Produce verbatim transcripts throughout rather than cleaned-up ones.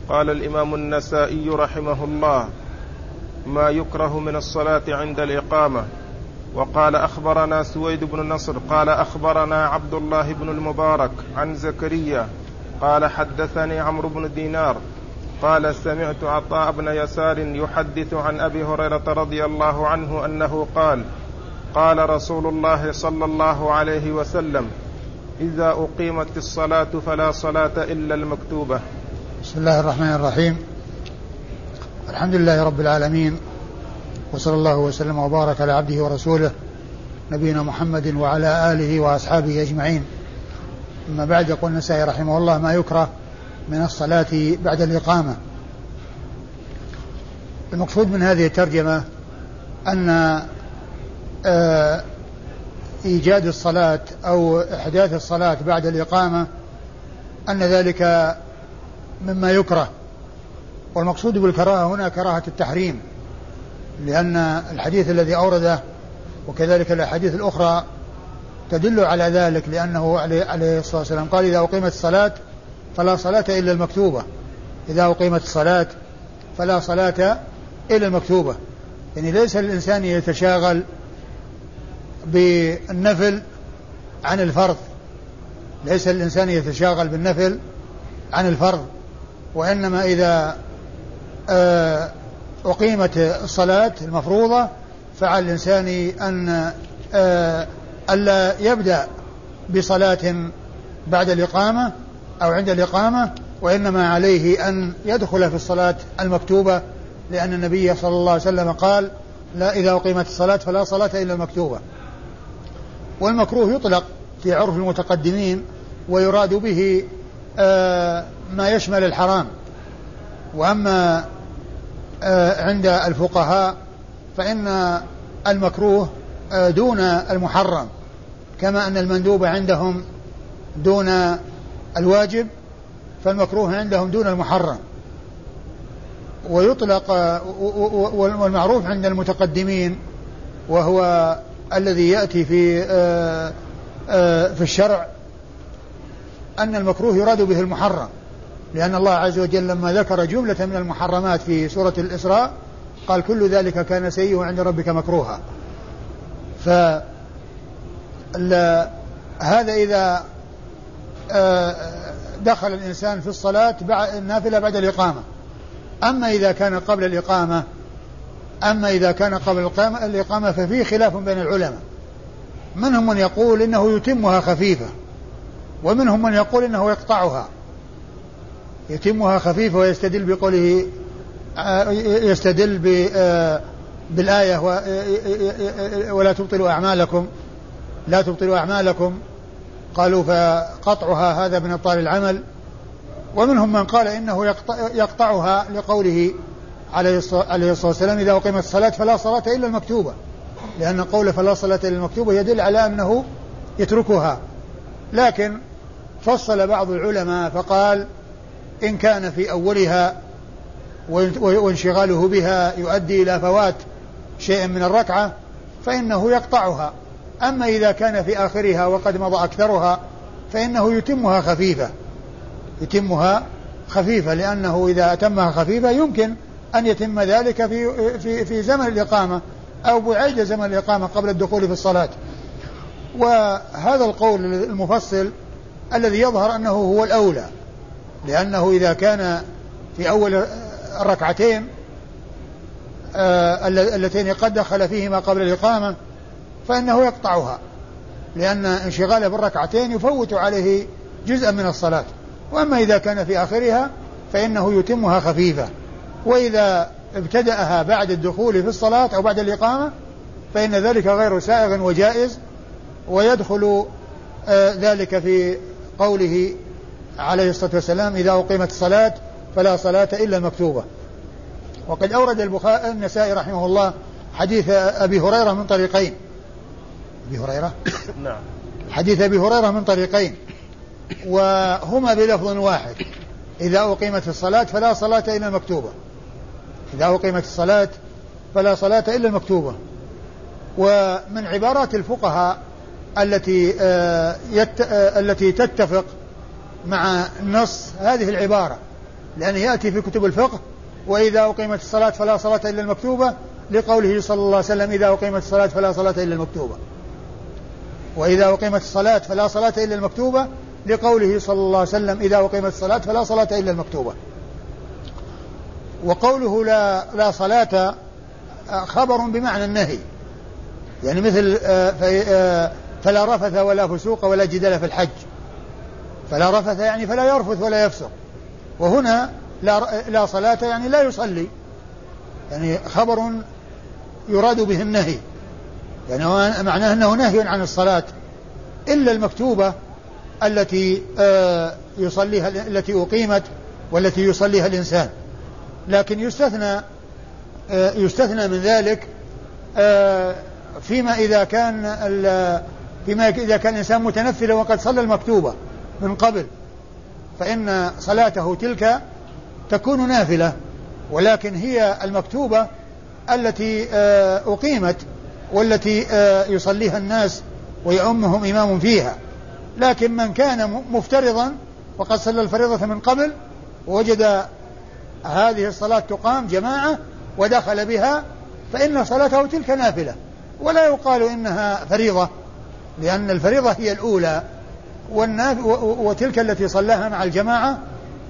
قال الإمام النسائي رحمه الله: ما يكره من الصلاة عند الإقامة. وقال أخبرنا سويد بن نصر قال أخبرنا عبد الله بن المبارك عن زكريا قال حدثني عمرو بن دينار قال سمعت عطاء بن يسار يحدث عن أبي هريرة رضي الله عنه أنه قال: قال رسول الله صلى الله عليه وسلم: إذا أقيمت الصلاة فلا صلاة إلا المكتوبة. بسم الله الرحمن الرحيم. الحمد لله رب العالمين، وصلى الله وسلم وبارك على عبده ورسوله نبينا محمد وعلى آله وأصحابه أجمعين. أما بعد، يقول النسائي رحمه الله: ما يكره من الصلاة بعد الإقامة. المقصود من هذه الترجمة أن إيجاد الصلاة أو إحداث الصلاة بعد الإقامة أن ذلك مما يكره، والمقصود بالكراهة هنا كراهة التحريم، لأن الحديث الذي أورده وكذلك الأحاديث الأخرى تدل على ذلك، لأنه عليه الصلاة والسلام قال: إذا أقيمت الصلاة فلا صلاة إلا المكتوبة. إذا أقيمت الصلاة فلا صلاة إلا المكتوبة، يعني ليس الإنسان يتشاغل بالنفل عن الفرض، ليس الإنسان يتشاغل بالنفل عن الفرض، وإنما إذا أقيمت الصلاة المفروضة فعلى الإنسان أن ألا يبدأ بصلاة بعد الإقامة أو عند الإقامة، وإنما عليه أن يدخل في الصلاة المكتوبة، لأن النبي صلى الله عليه وسلم قال: لا، إذا أقيمت الصلاة فلا صلاة إلا المكتوبة. والمكروه يطلق في عرف المتقدمين ويراد به ما يشمل الحرام، وأما عند الفقهاء فإن المكروه دون المحرم، كما أن المندوب عندهم دون الواجب، فالمكروه عندهم دون المحرم. ويطلق والمعروف عند المتقدمين وهو الذي يأتي في في الشرع أن المكروه يراد به المحرم، لأن الله عز وجل لما ذكر جملة من المحرمات في سورة الإسراء قال: كل ذلك كان سيئه عند ربك مكروها. فهذا إذا دخل الإنسان في الصلاة النافلة بعد الإقامة. أما إذا كان قبل الإقامة أما إذا كان قبل الإقامة ففيه خلاف بين العلماء، منهم من يقول إنه يتمها خفيفة، ومنهم من يقول إنه يقطعها، يتمها خفيفة ويستدل بقوله يستدل بالآية: ولا تبطلوا أعمالكم لا تبطلوا أعمالكم، قالوا فقطعها هذا من إبطال العمل. ومنهم من قال إنه يقطعها لقوله عليه الصلاة والسلام: إذا أقيمت الصلاة فلا صلاة إلا المكتوبة، لأن قوله فلا صلاة إلا المكتوبة يدل على أنه يتركها. لكن فصل بعض العلماء فقال: إن كان في أولها وانشغاله بها يؤدي إلى فوات شيء من الركعة فإنه يقطعها، أما إذا كان في آخرها وقد مضى أكثرها فإنه يتمها خفيفة يتمها خفيفة لأنه إذا أتمها خفيفة يمكن أن يتم ذلك في, في, في زمن الإقامة أو بعيد زمن الإقامة قبل الدخول في الصلاة. وهذا القول المفصل الذي يظهر أنه هو الأولى، لأنه إذا كان في أول الركعتين آه اللتين قد دخل فيهما قبل الإقامة فإنه يقطعها، لأن انشغاله بالركعتين يفوت عليه جزءا من الصلاة. وأما إذا كان في آخرها فإنه يتمها خفيفة، وإذا ابتدأها بعد الدخول في الصلاة أو بعد الإقامة فإن ذلك غير سائغ وجائز، ويدخل آه ذلك في قوله عليه الصلاة والسلام: إذا أقيمت الصلاة فلا صلاة إلا المكتوبة. وقد أورد البخاري النسائي رحمه الله حديث أبي هريرة من طريقين. أبي هريرة نعم حديث أبي هريرة من طريقين وهما بلفظ واحد: إذا أقيمت الصلاة فلا صلاة إلا المكتوبة. إذا أقيمت الصلاة فلا صلاة إلا المكتوبة. ومن عبارات الفقهاء التي آه يت آه التي تتفق مع النص هذه العبارة، لأنه يأتي في كتب الفقه وإذا أقيمت الصلاة فلا صلاة إلا المكتوبة، لقوله صلى الله عليه وسلم إذا أقيمت الصلاة فلا صلاة إلا المكتوبة، وإذا أقيمت الصلاة فلا صلاة إلا المكتوبة، لقوله صلى الله عليه وسلم إذا أقيمت الصلاة فلا صلاة إلا المكتوبة. وقوله لا, لا صلاة خبر بمعنى النهي، يعني مثل فلا رفث ولا فسوق ولا جدال في الحج، فلا رفث يعني فلا يرفث ولا يفسق، وهنا لا, لا صلاة يعني لا يصلي، يعني خبر يراد به النهي، يعني معناه أنه نهي عن الصلاة إلا المكتوبة التي يصليها التي أقيمت والتي يصليها الإنسان. لكن يستثنى يستثنى من ذلك فيما إذا كان فيما إذا كان الإنسان متنفلا وقد صلى المكتوبة من قبل، فإن صلاته تلك تكون نافلة، ولكن هي المكتوبة التي أقيمت والتي يصليها الناس ويؤمهم إمام فيها. لكن من كان مفترضا وقد صلى الفريضة من قبل ووجد هذه الصلاة تقام جماعة ودخل بها، فإن صلاته تلك نافلة، ولا يقال إنها فريضة، لأن الفريضة هي الأولى، وتلك التي صلاها مع الجماعة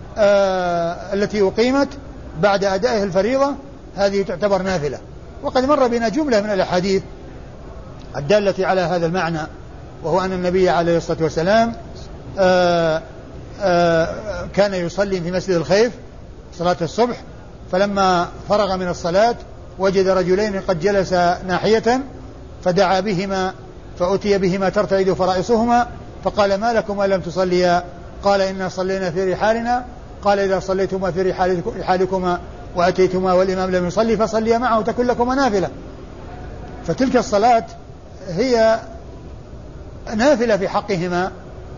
آه التي أقيمت بعد أدائه الفريضة هذه تعتبر نافلة. وقد مر بنا جملة من الأحاديث الدالة على هذا المعنى، وهو أن النبي عليه الصلاة والسلام آه آه كان يصلي في مسجد الخيف صلاة الصبح، فلما فرغ من الصلاة وجد رجلين قد جلس ناحية فدعا بهما فأتي بهما ترتعد فرائصهما، فقال ما لكما لم تصليا؟ قال إنا صلينا في رحالنا. قال إذا صليتما في رحالكما وأتيتما والإمام لم يصلي فصليا معه تكن لكما نافلة. فتلك الصلاة هي نافلة في حقهما،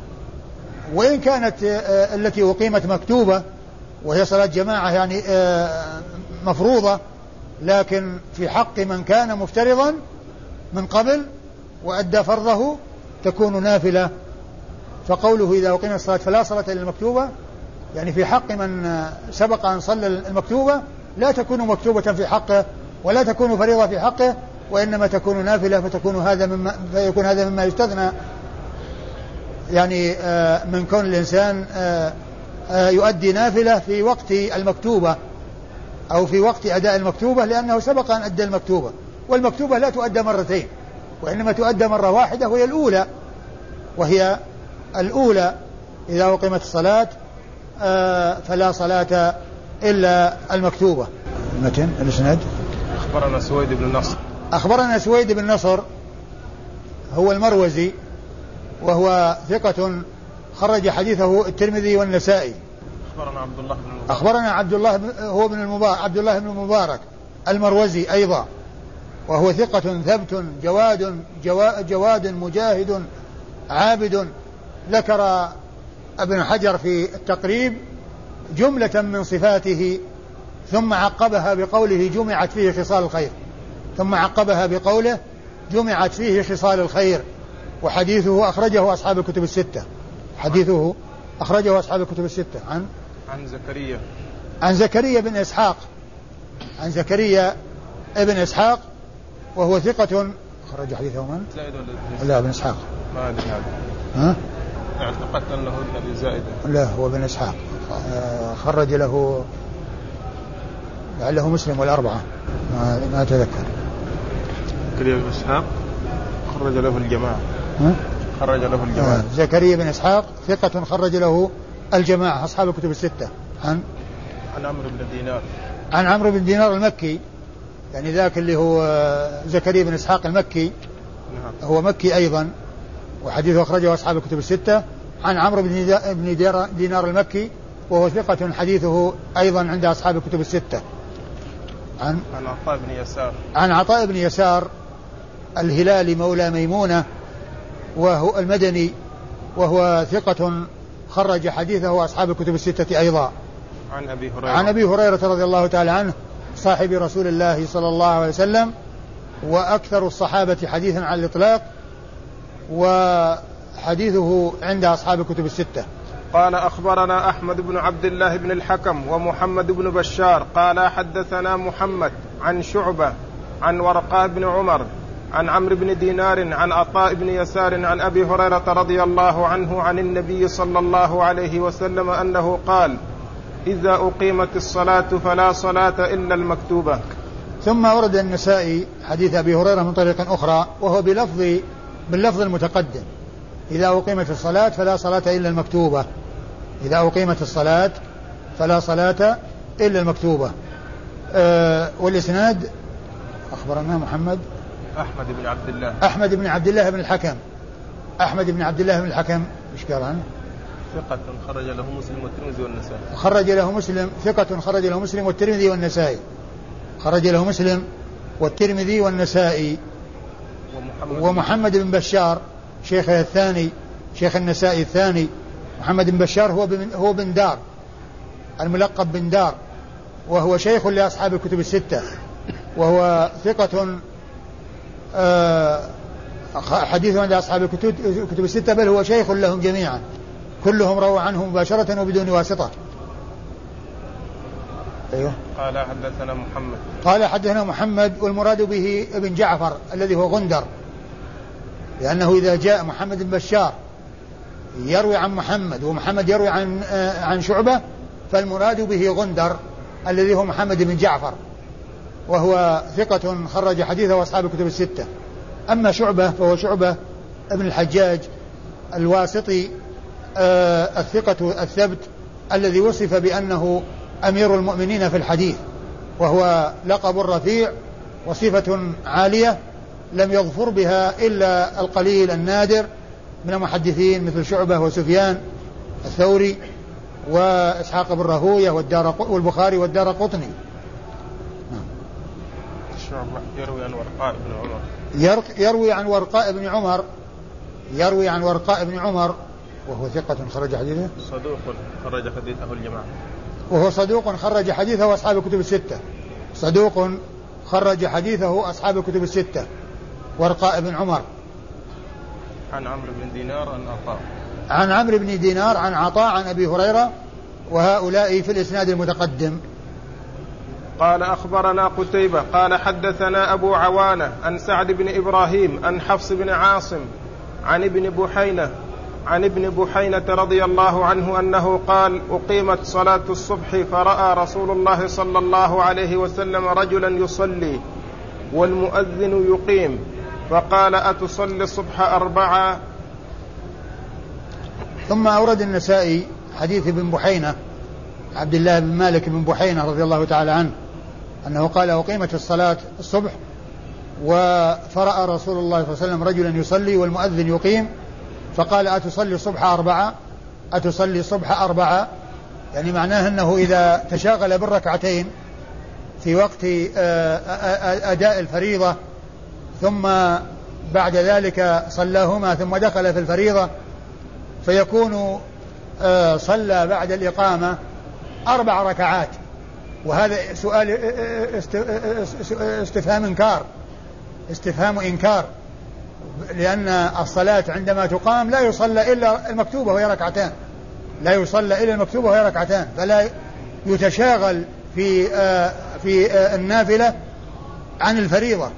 وإن كانت التي أقيمت مكتوبة وهي صلاة جماعة يعني مفروضة، لكن في حق من كان مفترضا من قبل وأدى فرضه تكون نافلة. فقوله إذا أقيمت الصلاة فلا صلاة إلا المكتوبة يعني في حق من سبق أن صلى المكتوبة لا تكون مكتوبة في حقه ولا تكون فريضة في حقه، وإنما تكون نافلة، فتكون هذا مما فيكون هذا مما يستثنى يعني من كون الإنسان يؤدي نافلة في وقت المكتوبة أو في وقت أداء المكتوبة، لأنه سبق أن أدى المكتوبة، والمكتوبة لا تؤدى مرتين وإنما تؤدى مرة واحدة وهي الأولى وهي الأولى إذا أقيمت الصلاة فلا صلاة إلا المكتوبة. متن الإسناد أخبرنا سويد بن نصر أخبرنا سويد بن نصر هو المروزي وهو ثقة خرج حديثه الترمذي والنسائي. أخبرنا عبد الله بن المبارك أخبرنا عبد الله هو بن المبارك عبد الله بن المبارك المروزي أيضا، وهو ثقة ثبت جواد جواد مجاهد عابد. ذكر ابن حجر في التقريب جملة من صفاته ثم عقبها بقوله جمعت فيه خصال الخير، ثم عقبها بقوله جمعت فيه خصال الخير. وحديثه أخرجه أصحاب الكتب الستة حديثه أخرجه أصحاب الكتب الستة عن عن زكريا عن زكريا بن إسحاق عن زكريا ابن إسحاق وهو ثقة خرج حديثه من؟ لا ابن إسحاق ما أدري هذا ها؟ اعتقدت أنه ابن زائدة. لا هو ابن إسحاق خرج له لعله مسلم والأربعة ما, ما أتذكر. زكريا بن إسحاق خرج له الجماعة ها؟ خرج له الجماعة آه. زكريا بن إسحاق ثقة خرج له الجماعة أصحاب الكتب الستة. عن عن عمرو بن دينار عن عمرو بن دينار المكي، يعني ذاك اللي هو زكريا بن إسحاق المكي نعم. هو مكي أيضا وحديثه أخرجه أصحاب الكتب الستة. عن عمرو بن دينار المكي وهو ثقة حديثه أيضا عند أصحاب الكتب الستة. عن عن عطاء بن يسار عن عطاء بن يسار الهلالي مولى ميمونة وهو المدني وهو ثقة خرج حديثه أصحاب الكتب الستة أيضا. عن أبي هريرة عن أبي هريرة رضي الله تعالى عنه صاحب رسول الله صلى الله عليه وسلم وأكثر الصحابة حديثا على الإطلاق، وحديثه عند أصحاب الكتب الستة. قال أخبرنا أحمد بن عبد الله بن الحكم ومحمد بن بشار قال حدثنا محمد عن شعبة عن ورقاء بن عمر عن عمرو بن دينار عن عطاء بن يسار عن أبي هريرة رضي الله عنه عن النبي صلى الله عليه وسلم أنه قال إذا أقيمت الصلاة فلا صلاة إلا المكتوبة. ثم ورد النسائي حديث أبي هريرة من طريق أخرى وهو بلفظ باللفظ المتقدم إذا أقيمت الصلاة فلا صلاة إلا المكتوبة. إذا أقيمت الصلاة فلا صلاة إلا المكتوبة. أه والإسناد أخبرنا محمد أحمد بن عبد الله أحمد بن عبد الله بن الحكم أحمد بن عبد الله بن الحكم إيش قال عنه؟ ثقة خرج له مسلم والترمذي والنسائي. خرج له مسلم ثقة خرج له مسلم والترمذي والنسائي. خرج له مسلم والترمذي والنسائي. ومحمد, ومحمد بن بشار شيخه الثاني شيخ النسائي الثاني. محمد بن بشار هو بن هو بن دار الملقب بن دار وهو شيخ لأصحاب الكتب الستة وهو ثقة آه حديث عند أصحاب الكتب الستة بل هو شيخ لهم جميعا كلهم رووا عنه مباشرة وبدون واسطة. أيوه. قال حدثنا محمد قال حدثنا محمد والمراد به ابن جعفر الذي هو غندر لأنه إذا جاء محمد بن بشار يروي عن محمد ومحمد يروي عن آه عن شعبة فالمراد به غندر الذي هو محمد بن جعفر وهو ثقة خرج حديثه وأصحاب الكتب الستة. أما شعبة فهو شعبة ابن الحجاج الواسطي آه الثقة الثبت الذي وصف بأنه أمير المؤمنين في الحديث وهو لقب رفيع وصفة عالية لم يظفر بها إلا القليل النادر من المحدثين مثل شعبة وسفيان الثوري وإسحاق بن راهويه والبخاري والدار قطني. يروي عن ورقاء بن عمر يروي عن ورقاء بن عمر يروي عن ورقاء بن عمر وهو ثقة خرج حديثه صدوق خرج حديثه الجماعة وهو صدوق خرج حديثه أصحاب الكتب الستة صدوق خرج حديثه أصحاب الكتب الستة ورقاء بن عمر. عن عمرو بن دينار عن عطاء عن عمرو بن دينار عن عطاء عن أبي هريرة وهؤلاء في الإسناد المتقدم. قال أخبرنا قتيبة قال حدثنا أبو عوانة عن سعد بن إبراهيم عن حفص بن عاصم عن ابن بحينة عن ابن بحينة رضي الله عنه أنه قال أقيمت صلاة الصبح فرأى رسول الله صلى الله عليه وسلم رجلا يصلي والمؤذن يقيم فقال أتصلي الصبح أربعة. ثم أورد النسائي حديث ابن بحينة عبد الله بن مالك بن بحينة رضي الله تعالى عنه أنه قال أقيمت الصلاة الصبح وفرأى رسول الله صلى الله عليه وسلم رجلا يصلي والمؤذن يقيم فقال أتصلي الصبح أربعة أتصلي الصبح أربعة يعني معناه أنه إذا تشاغل بالركعتين في وقت أداء الفريضة ثم بعد ذلك صلاهما ثم دخل في الفريضة فيكون صلى بعد الإقامة أربع ركعات وهذا سؤال استفهام إنكار استفهام إنكار لأن الصلاة عندما تقام لا يصلى إلا المكتوبة وهي ركعتان لا يصلى إلا المكتوبة وهي ركعتان فلا يتشاغل في في النافلة عن الفريضة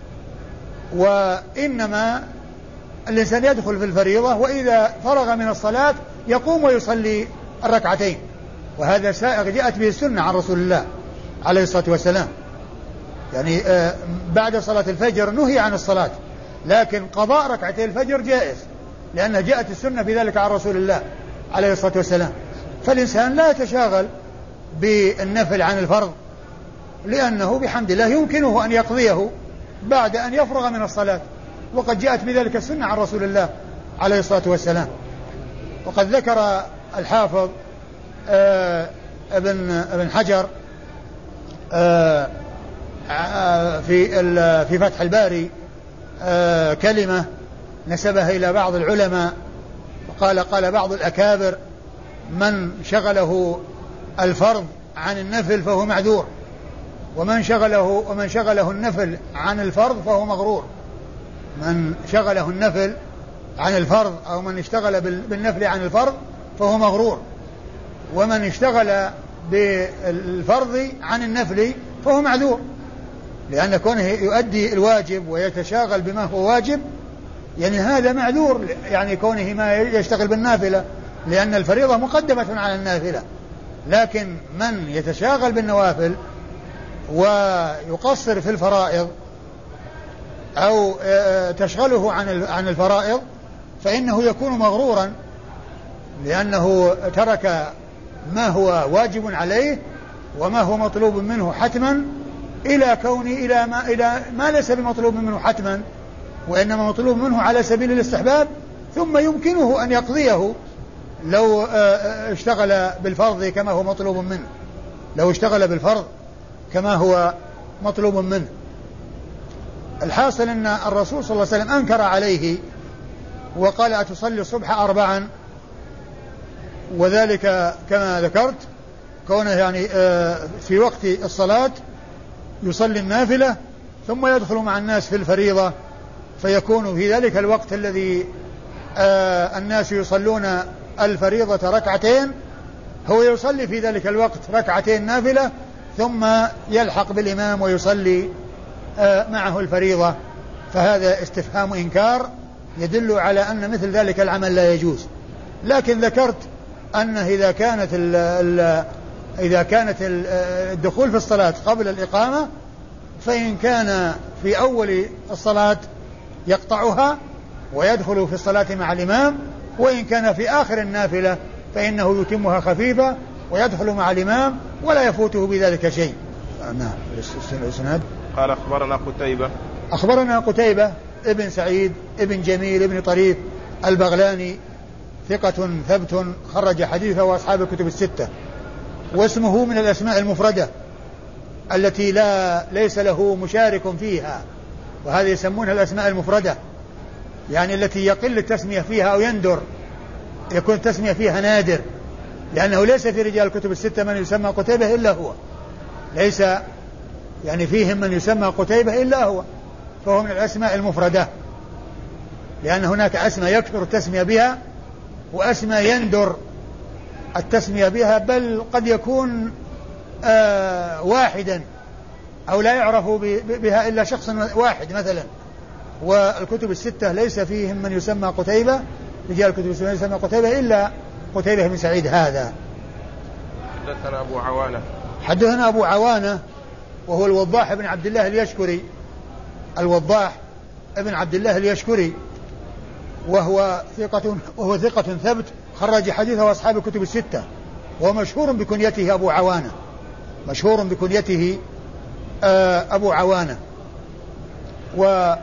وإنما الإنسان يدخل في الفريضة وإذا فرغ من الصلاة يقوم ويصلي الركعتين وهذا سائغ جاءت به السنة عن رسول الله عليه الصلاة والسلام يعني بعد صلاة الفجر نهي عن الصلاة لكن قضاء ركعتي الفجر جائز لأن جاءت السنة في ذلك عن رسول الله عليه الصلاة والسلام. فالإنسان لا يتشاغل بالنفل عن الفرض لأنه بحمد الله يمكنه أن يقضيه بعد أن يفرغ من الصلاة وقد جاءت بذلك السنة عن رسول الله عليه الصلاة والسلام. وقد ذكر الحافظ آه ابن ابن حجر آه في في فتح الباري آه كلمة نسبها إلى بعض العلماء وقال قال بعض الأكابر من شغله الفرض عن النفل فهو معذور ومن شغله ومن شغله النفل عن الفرض فهو مغرور. من شغله النفل عن الفرض أو من اشتغل بالنفل عن الفرض فهو مغرور، ومن اشتغل بالفرض عن النفل فهو معذور، لأن كونه يؤدي الواجب ويتشاغل بما هو واجب يعني هذا معذور، يعني كونه ما يشتغل بالنافلة، لأن الفريضة مقدمة على النافلة. لكن من يتشاغل بالنوافل ويقصر في الفرائض أو تشغله عن الفرائض فإنه يكون مغرورا، لأنه ترك ما هو واجب عليه وما هو مطلوب منه حتما إلى كونه إلى ما, إلى ما ليس بمطلوب منه حتما، وإنما مطلوب منه على سبيل الاستحباب، ثم يمكنه أن يقضيه لو اشتغل بالفرض كما هو مطلوب منه، لو اشتغل بالفرض كما هو مطلوب منه. الحاصل أن الرسول صلى الله عليه وسلم أنكر عليه وقال أتصلي الصبح أربعا، وذلك كما ذكرت كونه يعني في وقت الصلاة يصلي النافلة ثم يدخل مع الناس في الفريضة، فيكون في ذلك الوقت الذي الناس يصلون الفريضة ركعتين هو يصلي في ذلك الوقت ركعتين نافلة ثم يلحق بالإمام ويصلي معه الفريضة. فهذا استفهام إنكار يدل على أن مثل ذلك العمل لا يجوز. لكن ذكرت أنه إذا كانت ال ال إذا كانت الدخول في الصلاة قبل الإقامة فإن كان في أول الصلاة يقطعها ويدخل في الصلاة مع الإمام، وإن كان في آخر النافلة فإنه يتمها خفيفة ويدخل مع الإمام ولا يفوته بذلك شيء. نعم. الإسناد قال أخبرنا قتيبة أخبرنا قتيبة ابن سعيد ابن جميل ابن طريف البغلاني ثقة ثبت خرج حديثه وأصحاب الكتب الستة، واسمه من الأسماء المفردة التي لا ليس له مشارك فيها، وهذه يسمونها الأسماء المفردة، يعني التي يقل التسمية فيها أو يندر، يكون التسمية فيها نادر، لأنه ليس في رجال الكتب الستة من يسمى قتيبة إلا هو، ليس يعني فيهم من يسمى قتيبة إلا هو، فهو من الأسماء المفردة، لأن هناك أسماء يكثر التسمية بها وأسماء يندر التسمية بها، بل قد يكون آه واحدا أو لا يعرف بها إلا شخص واحد مثلا. والكتب الستة ليس فيهم من يسمى قتيبة، رجال الكتب الستة يسمى قتيبة إلا قتيبة بن سعيد هذا. حدثنا أبو عوانة حدثنا أبو عوانة وهو الوضاح بن عبد الله اليشكري، الوضاح ابن عبد الله اليشكري، وهو ثقة وهو ثقة ثبت خرج حديثه أصحاب الكتب الستة، ومشهور بكنيته أبو عوانة، مشهور بكنيته أبو عوانة. وفيه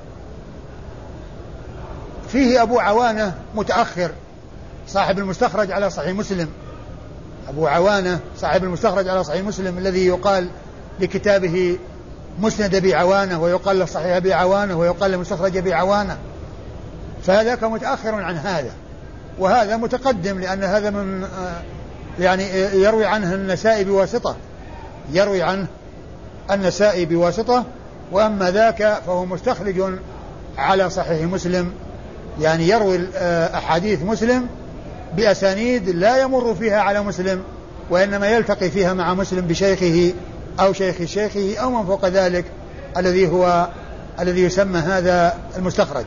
أبو عوانة متأخر صاحب المستخرج على صحيح مسلم، أبو عوانة صاحب المستخرج على صحيح مسلم الذي يقال لكتابه مسند أبي عوانة ويقال له صحيح أبي عوانة ويقال له مستخرج أبي عوانة، فهذاك متأخر عن هذا، وهذا متقدم، لأن هذا من يعني يروي عنه النسائي بواسطة، يروي عنه النسائي بواسطة، وأما ذاك فهو مستخرج على صحيح مسلم، يعني يروي أحاديث مسلم بأسانيد لا يمر فيها على مسلم، وإنما يلتقي فيها مع مسلم بشيخه أو شيخ شيخه أو من فوق ذلك، الذي هو الذي يسمى هذا المستخرج.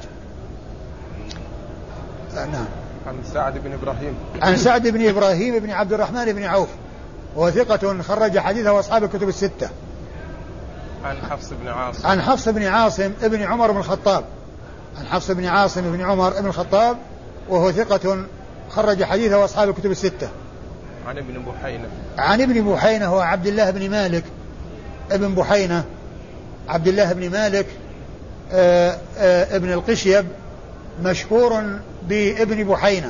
نعم. عن سعد بن إبراهيم عن سعد بن إبراهيم بن عبد الرحمن بن عوف، وهو ثقة خرج حديثه وأصحاب الكتب الستة. عن حفص بن عاصم عن حفص بن عاصم ابن عمر بن الخطاب عن حفص بن عاصم بن عمر بن الخطاب، وهو ثقة خرج حديثه وأصحاب الكتب الستة. عن ابن بحينة عن ابن بحينة هو عبد الله بن مالك ابن بحينة، عبد الله بن مالك آآ آآ ابن القشيب، مشهور بابن بحينة،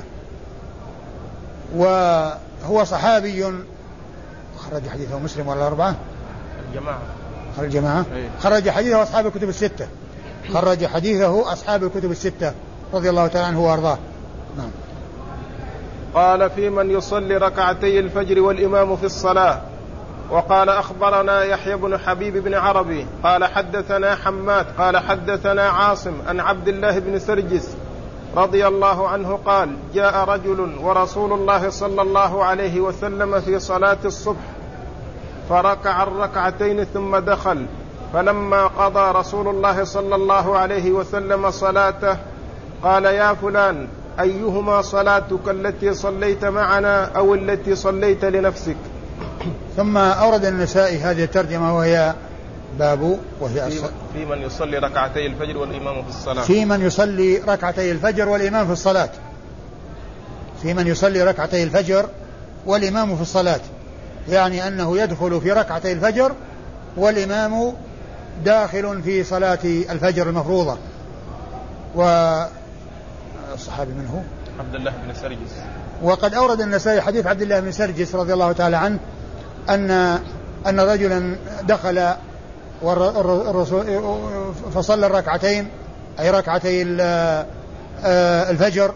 وهو صحابي خرج حديثه مسلم ولا أربعة الجماعة خرج الجماعة خرج حديثه أصحاب الكتب الستة، خرج حديثه أصحاب الكتب الستة رضي الله تعالى عنه وأرضاه. نعم. قال في من يصلي ركعتي الفجر والإمام في الصلاة. وقال أخبرنا يحيى بن حبيب بن عربي قال حدثنا حماد قال حدثنا عاصم عن عبد الله بن سرجس رضي الله عنه قال: جاء رجل ورسول الله صلى الله عليه وسلم في صلاة الصبح فركع الركعتين ثم دخل، فلما قضى رسول الله صلى الله عليه وسلم صلاته قال: يا فلان، أيهما صلاتك، التي صليت معنا أو التي صليت لنفسك؟ ثم أورد النسائي هذه الترجمة وهي باب وهي في, في من يصلي ركعتي الفجر والإمام في الصلاة. في من يصلي ركعتي الفجر والإمام في الصلاة. في من يصلي ركعتي الفجر والإمام في الصلاة، يعني أنه يدخل في ركعتي الفجر والإمام داخل في صلاة الفجر المفروضة. والصحابي من هو؟ عبد الله بن سرجس. وقد أورد النسائي حديث عبد الله بن سرجس رضي الله تعالى عنه أن أن رجلا دخل والرسول فصلى الركعتين، أي ركعتي الفجر.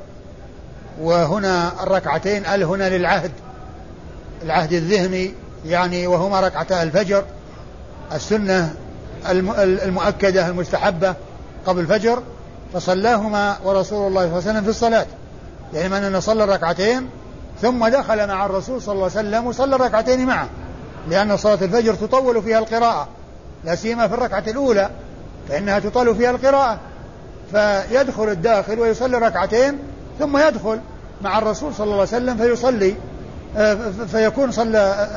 وهنا الركعتين ال هنا للعهد، العهد الذهني يعني، وهما ركعتا الفجر السنة المؤكدة المستحبة قبل الفجر، فصلاهما ورسول الله صلى الله عليه وسلم في الصلاة، يعني من أن صلى الركعتين ثم دخل مع الرسول صلى الله عليه وسلم وصلى الركعتين معه، لأن صلاة الفجر تطول فيها القراءة، لا سيما في الركعة الأولى فإنها تطول فيها القراءة، فيدخل الداخل ويصلي ركعتين ثم يدخل مع الرسول صلى الله عليه وسلم فيصلي، فيكون صلى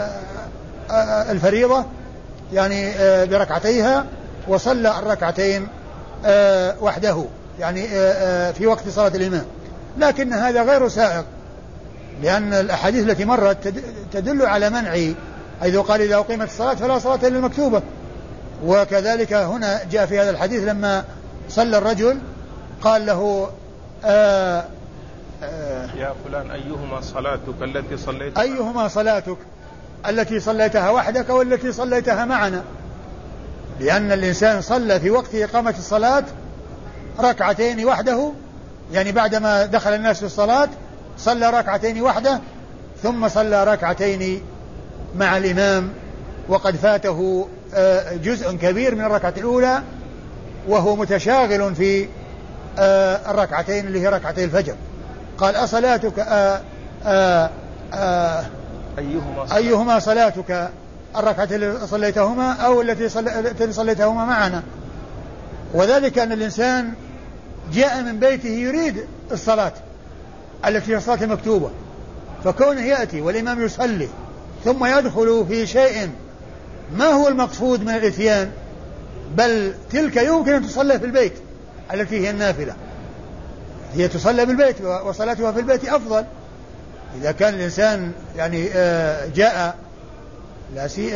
الفريضة يعني بركعتيها وصلى الركعتين وحده، يعني في وقت صلاة الإمام. لكن هذا غير سائغ، لأن الأحاديث التي مرت تدل على منع، حيث قال: إذا أقيمت الصلاة فلا صلاة إلا المكتوبة. وكذلك هنا جاء في هذا الحديث لما صلى الرجل قال له: آآ آآ يا فلان، أيهما صلاتك التي صليت أيهما صلاتك التي صليتها وحدك والتي صليتها معنا؟ لأن الإنسان صلى في وقت إقامة الصلاة ركعتين وحده، يعني بعدما دخل الناس في الصلاة صلى ركعتين وحده ثم صلى ركعتين مع الإمام، وقد فاته جزء كبير من الركعة الأولى وهو متشاغل في الركعتين اللي هي ركعتي الفجر. قال: أصلاتك آآ آآ آآ أيهما صلاتك, أيهما صلاتك الركعتين اللي صليتهما أو التي صليتهما معنا؟ وذلك أن الإنسان جاء من بيته يريد الصلاة التي هي الصلاة المكتوبة، فكونه يأتي والإمام يصلي ثم يدخل في شيء ما هو المقصود من الإتيان، بل تلك يمكن أن تصلى في البيت التي هي النافلة، هي تصلى بالبيت وصلاتها في البيت أفضل. إذا كان الإنسان يعني جاء لا سي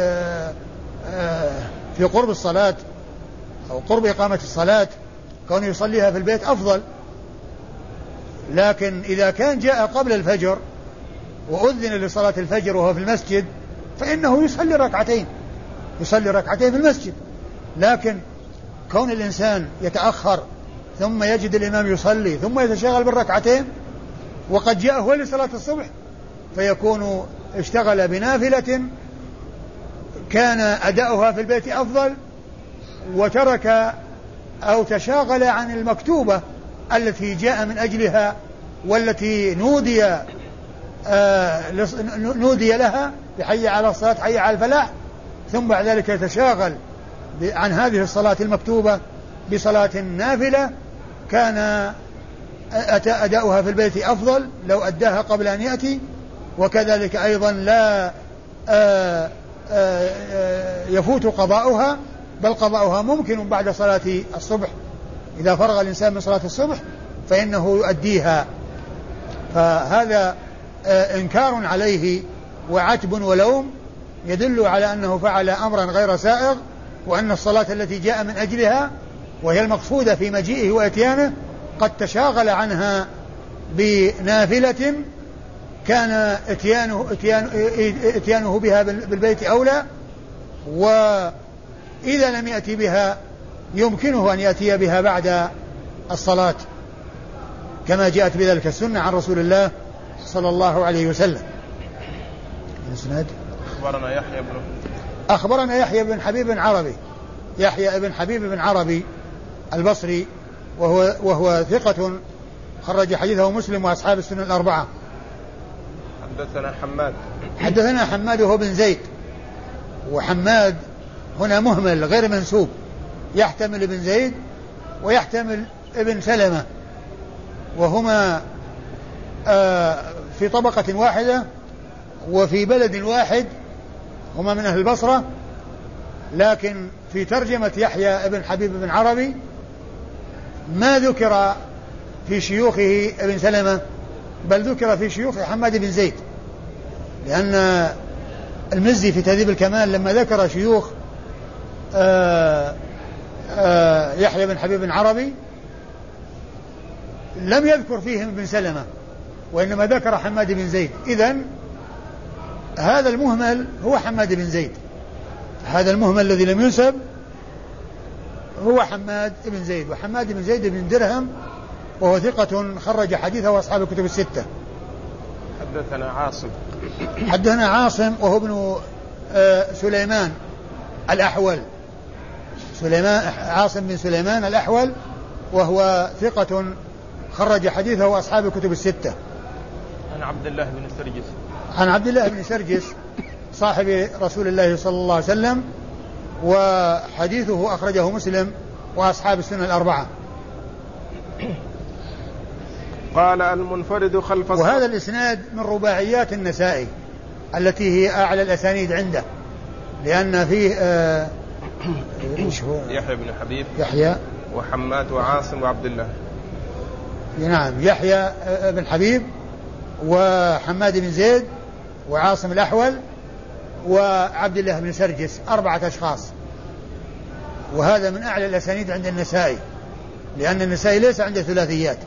في قرب الصلاة أو قرب إقامة الصلاة، كونه يصليها في البيت أفضل. لكن إذا كان جاء قبل الفجر وأذن لصلاة الفجر وهو في المسجد فإنه يصلي ركعتين يصلي ركعتين في المسجد. لكن كون الإنسان يتأخر ثم يجد الإمام يصلي ثم يتشاغل بالركعتين وقد جاء هو لصلاة الصبح، فيكون اشتغل بنافلة كان أداؤها في البيت أفضل، وترك أو تشاغل عن المكتوبة التي جاء من أجلها والتي نودي آه نودي لها بحي على الصلاة حي على الفلاح، ثم بعد ذلك يتشاغل عن هذه الصلاة المكتوبة بصلاة نافلة كان أداؤها في البيت أفضل لو أداها قبل أن يأتي. وكذلك أيضا لا آآ آآ يفوت قضاؤها، بل قضاؤها ممكن بعد صلاة الصبح، إذا فرغ الإنسان من صلاة الصبح فإنه يؤديها. فهذا إنكار عليه وعتب ولوم يدل على أنه فعل أمرا غير سائغ، وأن الصلاة التي جاء من أجلها وهي المقصودة في مجيئه وإتيانه قد تشاغل عنها بنافلة كان اتيانه, اتيانه, اتيانه بها بالبيت أولى، وإذا لم يأتي بها يمكنه أن يأتي بها بعد الصلاة كما جاءت بذلك السنة عن رسول الله صلى الله عليه وسلم. الإسناد أخبرنا يحيى بن أخبرنا يحيى بن حبيب بن عربي يحيى بن حبيب بن عربي البصري، وهو, وهو ثقة خرج حديثه مسلم وأصحاب السنن الأربعة. حدثنا حماد حدثنا حماد وهو بن زيد، وحماد هنا مهمل غير منسوب، يحتمل ابن زيد ويحتمل ابن سلمة، وهما آه في طبقة واحدة وفي بلد واحد، هما من أهل البصرة، لكن في ترجمة يحيى ابن حبيب بن عربي ما ذكر في شيوخه ابن سلمة، بل ذكر في شيوخ حماد بن زيد، لأن المزي في تهذيب الكمال لما ذكر شيوخ آآ آآ يحيى بن حبيب بن عربي لم يذكر فيهم ابن سلمة، وإنما ذكر حماد بن زيد. إذن هذا المهمل هو حماد بن زيد، هذا المهمل الذي لم ينسب هو حماد بن زيد. وحماد بن زيد بن درهم وهو ثقة خرج حديثه وأصحاب الكتب الستة. حدثنا عاصم حدثنا عاصم وهو ابن سليمان الأحول، سليمان عاصم بن سليمان الأحول، وهو ثقة خرج حديثه وأصحاب الكتب الستة. عن عبد الله بن سرجس عن عبد الله بن سرجس صاحب رسول الله صلى الله عليه وسلم، وحديثه أخرجه مسلم وأصحاب السنن الأربعة. قال المنفرد خلف الصف. وهذا الإسناد من رباعيات النسائي التي هي أعلى الأسانيد عنده، لأن فيه آه يحيى بن حبيب يحيى وحماد وعاصم وعبد الله. نعم، يحيى بن حبيب وحماد بن زيد وعاصم الأحول وعبد الله بن سرجس، أربعة أشخاص. وهذا من أعلى الأسانيد عند النسائي، لأن النسائي ليس عنده ثلاثيات،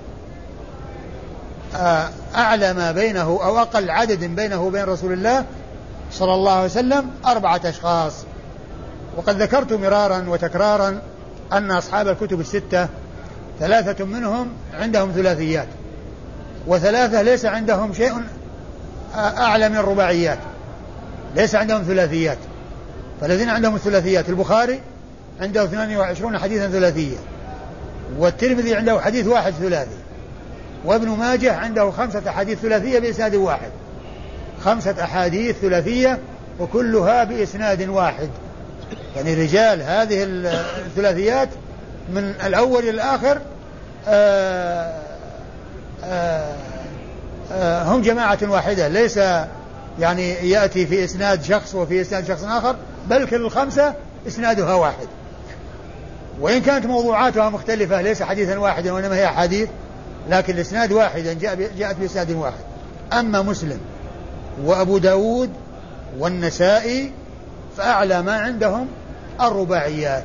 أعلى ما بينه أو أقل عدد بينه وبين رسول الله صلى الله عليه وسلم أربعة أشخاص. وقد ذكرت مرارا وتكرارا أن أصحاب الكتب الستة ثلاثة منهم عندهم ثلاثيات، وثلاثة ليس عندهم شيء أعلى من الرباعيات، ليس عندهم ثلاثيات. فالذين عندهم الثلاثيات البخاري عنده اثنين وعشرين حديثا ثلاثية، والترمذي عنده حديث واحد ثلاثي، وابن ماجه عنده خمسة أحاديث ثلاثية بإسناد واحد، خمسة أحاديث ثلاثية وكلها بإسناد واحد. يعني رجال هذه الثلاثيات من الأول إلى الآخر آآ آآ آآ هم جماعة واحدة، ليس يعني يأتي في إسناد شخص وفي إسناد شخص آخر، بل كل الخمسة إسنادها واحد، وإن كانت موضوعاتها مختلفة، ليس حديثا واحدا وإنما هي حديث، لكن الإسناد واحدا جاءت بإسناد واحد. أما مسلم وأبو داود والنسائي فأعلى ما عندهم الرباعيات.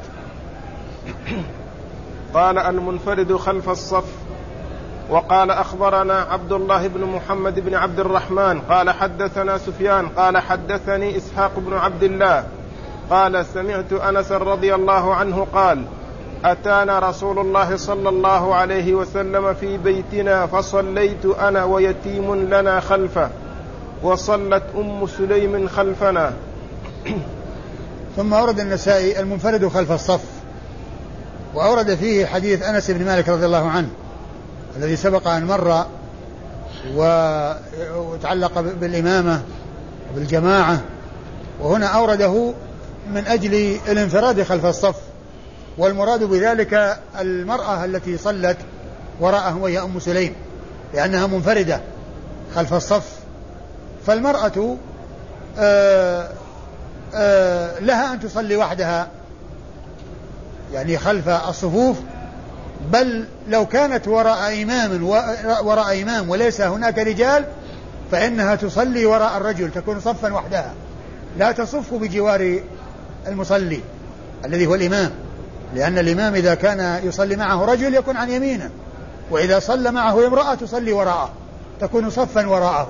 قال المنفرد خلف الصف. وقال أخبرنا عبد الله بن محمد بن عبد الرحمن قال حدثنا سفيان قال حدثني إسحاق بن عبد الله قال سمعت أنس رضي الله عنه قال أتانا رسول الله صلى الله عليه وسلم في بيتنا فصليت أنا ويتيم لنا خلفه وصلت أم سليم خلفنا. ثم أورد النسائي المنفرد خلف الصف، وأورد فيه حديث أنس بن مالك رضي الله عنه الذي سبق أن مر وتعلق بالإمامة وبالجماعة، وهنا أورده من أجل الانفراد خلف الصف، والمراد بذلك المرأة التي صلت وراءه وهي أم سليم، لأنها منفردة خلف الصف. فالمرأة آآ آآ لها أن تصلي وحدها يعني خلف الصفوف، بل لو كانت وراء إمام وراء إمام وليس هناك رجال فإنها تصلي وراء الرجل، تكون صفا وحدها، لا تصف بجوار المصلي الذي هو الإمام، لأن الإمام إذا كان يصلي معه رجل يكون عن يمينه، وإذا صلى معه امرأة تصلي وراءه تكون صفا وراءه.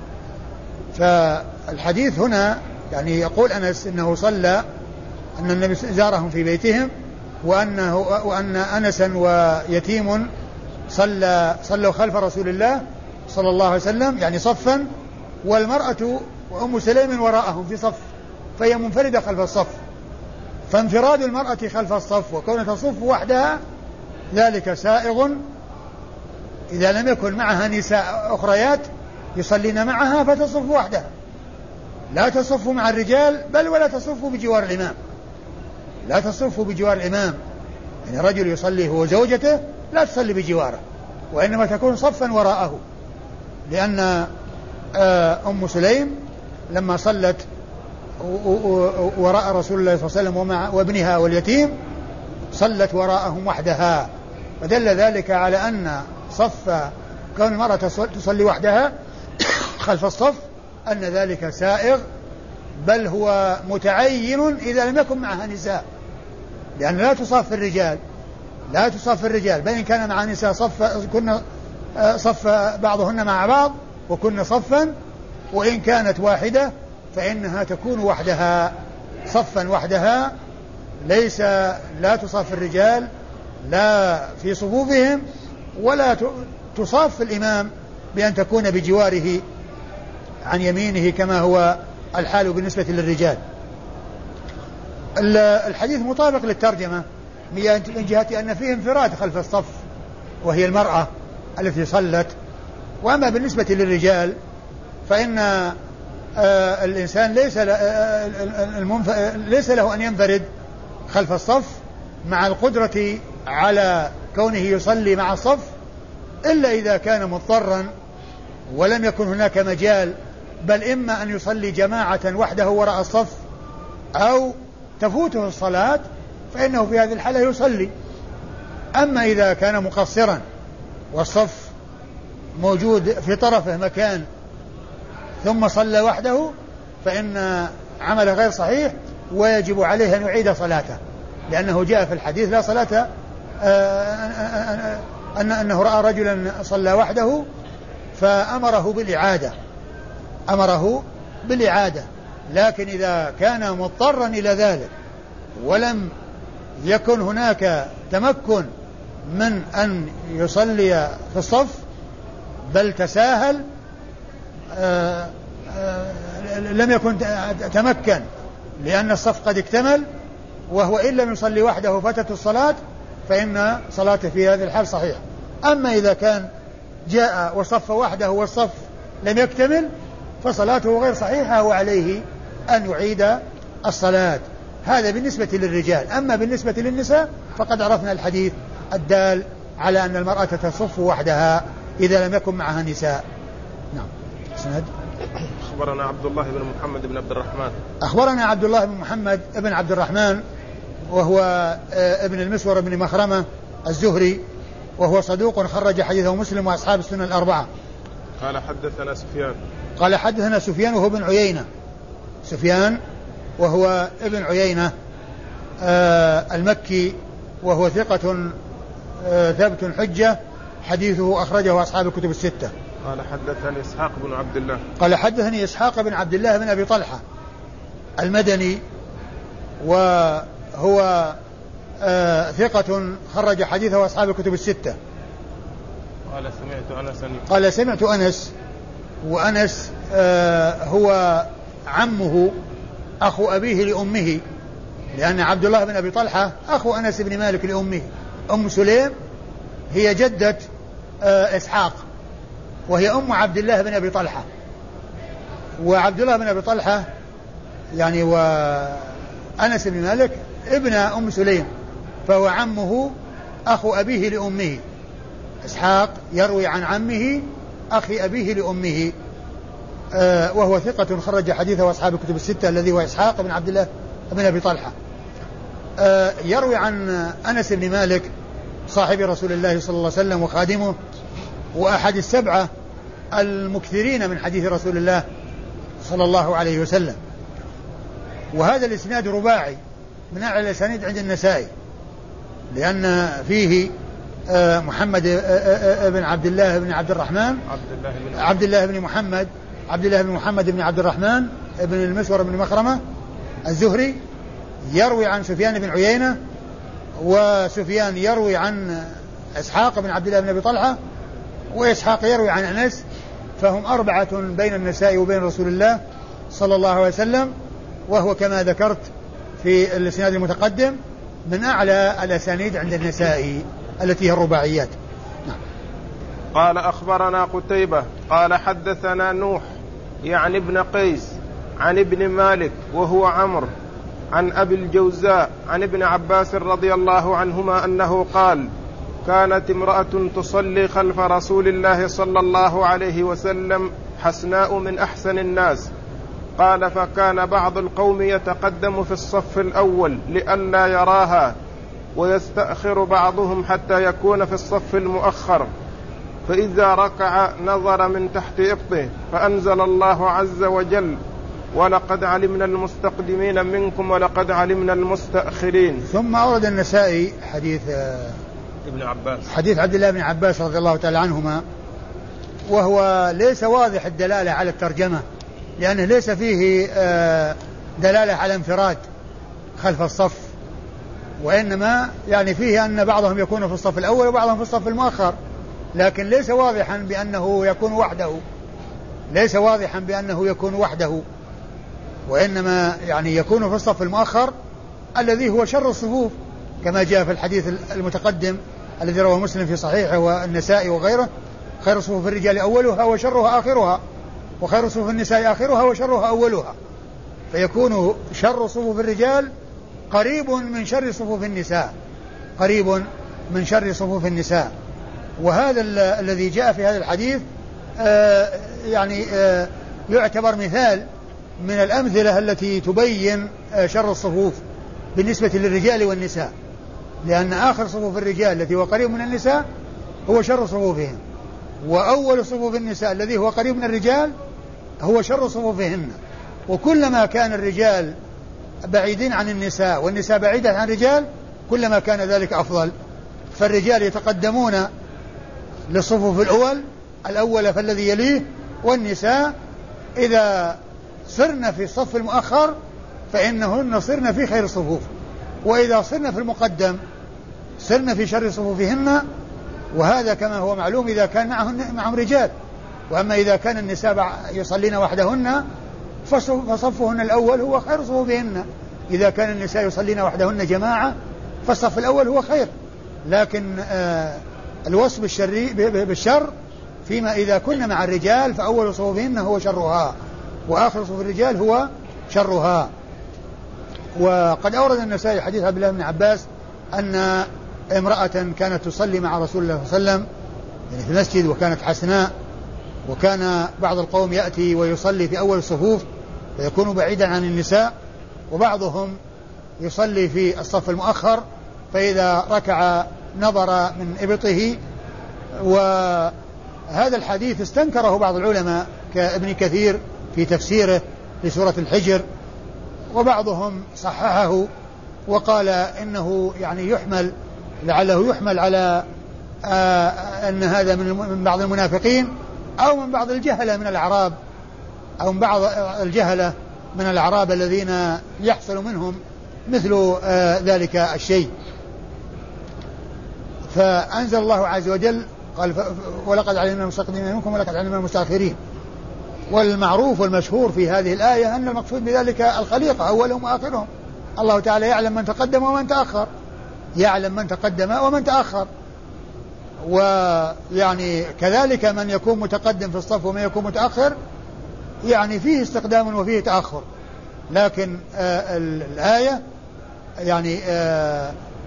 فالحديث هنا يعني يقول أنس إنه صلى، أن النبي زارهم في بيتهم، وأنه وأن أنسا ويتيم صلى صلوا خلف رسول الله صلى الله عليه وسلم يعني صفا، والمرأة وأم سليم وراءهم في صف، فهي منفردة خلف الصف. فانفراد المرأة خلف الصف وكونها تصف وحدها ذلك سائغ إذا لم يكن معها نساء أخريات يصلين معها فتصف وحدها، لا تصف مع الرجال، بل ولا تصف بجوار الإمام، لا تصف بجوار الإمام. يعني رجل يصلي هو زوجته لا تصلي بجواره، وإنما تكون صفا وراءه. لأن أم سليم لما صلت وراء رسول الله صلى الله عليه وسلم ومع وابنها واليتيم صلت وراءهم وحدها، فدل ذلك على أن صف كون المرأة تصلي وحدها خلف الصف أن ذلك سائغ، بل هو متعين إذا لم يكن معها نساء، لأن لا تصف الرجال، لا تصف الرجال، بل إن كان مع نساء صف كنا صف بعضهن مع بعض وكنا صفا، وإن كانت واحدة فإنها تكون وحدها صفا وحدها، ليس لا تصف الرجال لا في صفوفهم، ولا تصاف الإمام بأن تكون بجواره عن يمينه كما هو الحال بالنسبة للرجال. الحديث مطابق للترجمة من جهة أن فيه انفراد خلف الصف وهي المرأة التي صلت. وأما بالنسبة للرجال فإن آه الإنسان ليس, آه المنف... ليس له أن ينفرد خلف الصف مع القدرة على كونه يصلي مع الصف، إلا إذا كان مضطرا ولم يكن هناك مجال، بل إما أن يصلي جماعة وحده وراء الصف أو تفوته الصلاة، فإنه في هذه الحالة يصلي. أما إذا كان مقصرا والصف موجود في طرفه مكان ثم صلى وحده فإن عمله غير صحيح، ويجب عليه أن يعيد صلاته، لأنه جاء في الحديث لا صلاة أن أنه رأى رجلا صلى وحده فأمره بالإعادة، أمره بالإعادة. لكن إذا كان مضطرا إلى ذلك ولم يكن هناك تمكن من أن يصلي في الصف بل تساهل، آآ آآ لم يكن تمكن لأن الصف قد اكتمل، وهو إن لم يصلي وحده فاتت الصلاة، فإن صلاته في هذه الحال صحيح. أما إذا كان جاء وصف وحده والصف لم يكتمل فصلاته غير صحيحة وعليه أن يعيد الصلاة. هذا بالنسبة للرجال. أما بالنسبة للنساء فقد عرفنا الحديث الدال على أن المرأة تصف وحدها إذا لم يكن معها نساء. نعم. سند. أخبرنا عبد الله بن محمد بن عبد الرحمن أخبرنا عبد الله بن محمد بن عبد الرحمن وهو ابن المسور بن مخرمة الزهري، وهو صدوق خرج حديثه مسلم وأصحاب السنن الأربعة. قال حدثنا سفيان قال حدثنا سفيان وهو ابن عيينة، سفيان وهو ابن عيينة آه المكي، وهو ثقة آه ثبت حجة، حديثه أخرجه أصحاب الكتب الستة. قال حدثني إسحاق بن عبد الله قال حدثني إسحاق بن عبد الله بن أبي طلحة المدني، وهو آه ثقة خرج حديثه أصحاب الكتب الستة. قال سمعت أنس قال سمعت أنس، وأنس آه هو عمه أخو أبيه لأمه، لأن عبد الله بن أبي طلحة أخو أنس بن مالك لأمه. أم سليم هي جدة آه إسحاق، وهي أم عبد الله بن أبي طلحة، وعبد الله بن أبي طلحة يعني وأنس بن مالك ابن أم سليم، فهو عمه أخو أبيه لأمه. إسحاق يروي عن عمه أخي أبيه لأمه، آه وهو ثقة خرج حديثه أصحاب الكتب الستة، الذي هو إسحاق بن عبد الله بن أبي طلحة. آه يروي عن أنس بن مالك صاحب رسول الله صلى الله عليه وسلم وخادمه، وأحد السبعة المكثرين من حديث رسول الله صلى الله عليه وسلم. وهذا الإسناد رباعي من أعلى الأسانيد عند النسائي، لأن فيه آه محمد آه آه بن عبد الله بن عبد الرحمن عبد الله بن عبد الله بن محمد عبد الله بن محمد بن عبد الرحمن ابن المسور بن مخرمة الزهري، يروي عن سفيان بن عيينة، وسفيان يروي عن إسحاق بن عبد الله بن أبي طلحة، وإسحاق يروي عن أنس، فهم أربعة بين النسائي وبين رسول الله صلى الله عليه وسلم، وهو كما ذكرت في الإسناد المتقدم من أعلى الأسانيد عند النسائي التي هي الرباعيات. نعم. قال أخبرنا قتيبة قال حدثنا نوح يعني ابن قيس عن ابن مالك وهو عمرو عن أبي الجوزاء عن ابن عباس رضي الله عنهما أنه قال كانت امرأة تصلي خلف رسول الله صلى الله عليه وسلم حسناء من أحسن الناس. قال فكان بعض القوم يتقدم في الصف الأول لئلا يراها ويستأخر بعضهم حتى يكون في الصف المؤخر، فإذا ركع نظر من تحت إبطه فأنزل الله عز وجل ولقد علمنا المستقدمين منكم ولقد علمنا المستأخرين. ثم أورد النسائي حديث ابن عباس حديث عبد الله بن عباس رضي الله تعالى عنهما، وهو ليس واضح الدلالة على الترجمة لأنه ليس فيه دلالة على انفراد خلف الصف، وإنما يعني فيه أن بعضهم يكون في الصف الأول وبعضهم في الصف المؤخر، لكن ليس واضحا بأنه يكون وحده، ليس واضحا بأنه يكون وحده، وإنما يعني يكون في الصف المؤخر الذي هو شر الصفوف كما جاء في الحديث المتقدم الذي رواه مسلم في صحيحه والنسائي وغيره: خير صفوف الرجال أولها وشرها آخرها، وخير صفوف النساء آخرها وشرها أولها، فيكون شر صفوف الرجال قريب من شر صفوف النساء، قريب من شر صفوف النساء. وهذا الذي جاء في هذا الحديث آه يعني آه يعتبر مثال من الأمثلة التي تبين آه شر الصفوف بالنسبة للرجال والنساء، لأن آخر صفوف الرجال التي هو قريب من النساء هو شر صفوفهم، وأول صفوف النساء الذي هو قريب من الرجال هو شر صفوفهن. وكلما كان الرجال بعيدين عن النساء والنساء بعيدة عن الرجال كلما كان ذلك أفضل، فالرجال يتقدمون للصفوف الأول الأول فالذي يليه، والنساء إذا صرنا في الصف المؤخر فإنهن صرنا في خير الصفوف، وإذا صرنا في المقدم صرنا في شر صفوفهن، وهذا كما هو معلوم إذا كان معهم, معهم رجال. وأما إذا كان النساء يصلين وحدهن فصفهن الأول هو خير صفوفهن، إذا كان النساء يصلين وحدهن جماعة فالصف الأول هو خير، لكن آه الوصف بالشر فيما إذا كنا مع الرجال فأول صفوفهن هو شرها وآخر صفوف الرجال هو شرها. وقد أورد النسائي حديث عبد الله بن عباس أن امرأة كانت تصلي مع رسول الله صلى الله عليه وسلم يعني في المسجد وكانت حسناء، وكان بعض القوم يأتي ويصلي في أول الصفوف فيكون بعيدا عن النساء، وبعضهم يصلي في الصف المؤخر فإذا ركع نظر من إبطه. وهذا الحديث استنكره بعض العلماء كابن كثير في تفسيره لسورة الحجر، وبعضهم صححه وقال إنه يعني يحمل لعله يحمل على آه أن هذا من بعض المنافقين أو من بعض الجهلة من الأعراب أو من بعض الجهلة من الأعراب الذين يحصل منهم مثل آه ذلك الشيء. فأنزل الله عز وجل قال ولقد علمنا المستقدمين منكم ولقد علمنا المستأخرين. والمعروف والمشهور في هذه الآية أن المقصود بذلك الخليقة أولهم وآخرهم، الله تعالى يعلم من تقدم ومن تأخر، يعلم من تقدم ومن تأخر، ويعني كذلك من يكون متقدم في الصف ومن يكون متأخر يعني فيه استقدام وفيه تأخر، لكن آه الآية يعني آه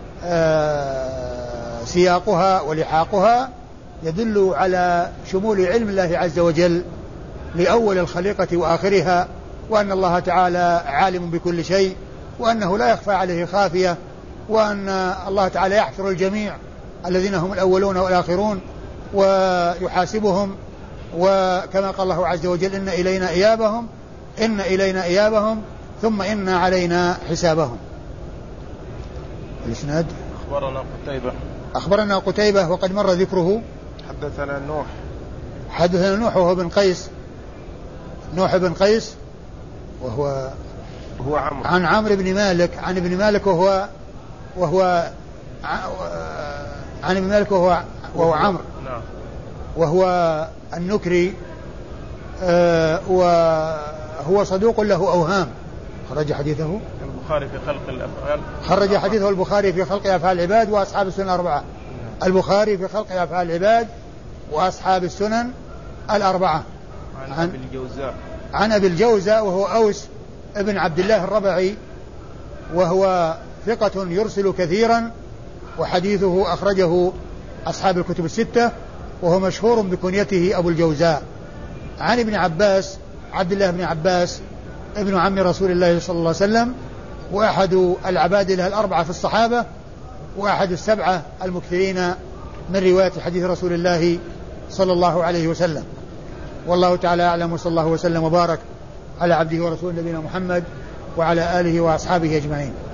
آه سياقها ولحاقها يدل على شمول علم الله عز وجل لأول الخليقة وآخرها، وأن الله تعالى عالم بكل شيء، وأنه لا يخفى عليه خافية، وأن الله تعالى يحشر الجميع الذين هم الأولون والآخرون ويحاسبهم، وكما قال الله عز وجل إن إلينا إيابهم إن إلينا إيابهم ثم إن علينا حسابهم. الإسناد أخبرنا قتيبة أخبرنا قتيبة وقد مر ذكره. حدثنا نوح حدثنا نوح وهو بن قيس نوح بن قيس وهو هو عمرو عن عمرو بن مالك عن ابن مالك وهو وهو عن ابن مالك وهو وهو عمرو نعم وهو النكري آه وهو صدوق له أوهام. خرج حديثه البخاري في خلق الأفعال خرج حديثه البخاري في خلق أفعال العباد وأصحاب السنة الأربعة. البخاري في خلق أفعال العباد وأصحاب السنن الأربعة. عن, عن أبي الجوزاء عن أبي الجوزاء وهو أوس ابن عبد الله الربعي، وهو ثقة يرسل كثيرا، وحديثه أخرجه أصحاب الكتب الستة، وهو مشهور بكنيته أبو الجوزاء. عن ابن عباس عبد الله بن عباس ابن عم رسول الله صلى الله عليه وسلم، وأحد العبادلة الأربعة في الصحابة، وأحد السبعة المكثرين من رواية حديث رسول الله صلى الله عليه وسلم. والله تعالى أعلم، وصلى الله وسلم وبارك على عبده ورسوله نبينا محمد وعلى آله وأصحابه أجمعين.